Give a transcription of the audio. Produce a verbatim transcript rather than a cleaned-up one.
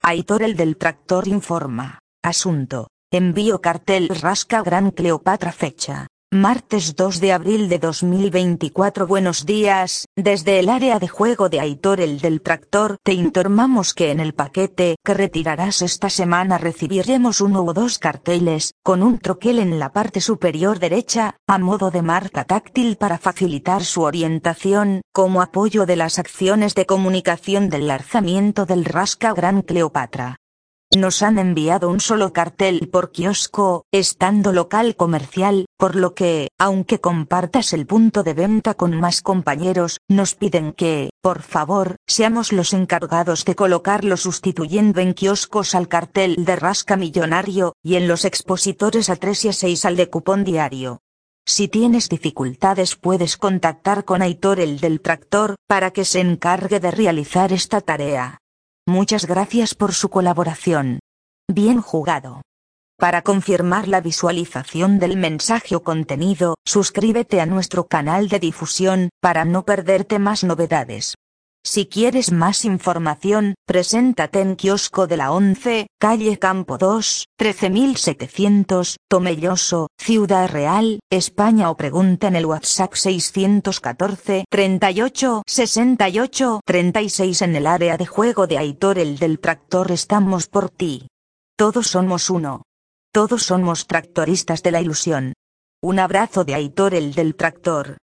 Aitor el del tractor informa. Asunto. Envío cartel Rasca Gran Cleopatra. Fecha. Martes dos de abril de dos mil veinticuatro. Buenos días, desde el área de juego de Aitor el del tractor te informamos que en el paquete que retirarás esta semana recibiremos uno o dos carteles, con un troquel en la parte superior derecha, a modo de marca táctil para facilitar su orientación, como apoyo de las acciones de comunicación del lanzamiento del Rasca Gran Cleopatra. Nos han enviado un solo cartel por kiosco, estando local comercial, por lo que, aunque compartas el punto de venta con más compañeros, nos piden que, por favor, seamos los encargados de colocarlo sustituyendo en kioscos al cartel de Rasca Millonario, y en los expositores a tres y a seis al de cupón diario. Si tienes dificultades puedes contactar con Aitor el del tractor, para que se encargue de realizar esta tarea. Muchas gracias por su colaboración. Bien jugado. Para confirmar la visualización del mensaje o contenido, suscríbete a nuestro canal de difusión, para no perderte más novedades. Si quieres más información, preséntate en Kiosco de la once, calle Campo dos, trece mil setecientos, Tomelloso, Ciudad Real, España o pregunta en el WhatsApp seiscientos catorce, treinta y ocho, sesenta y ocho, treinta y seis. En el área de juego de Aitor el del tractor estamos por ti. Todos somos uno. Todos somos tractoristas de la ilusión. Un abrazo de Aitor el del tractor.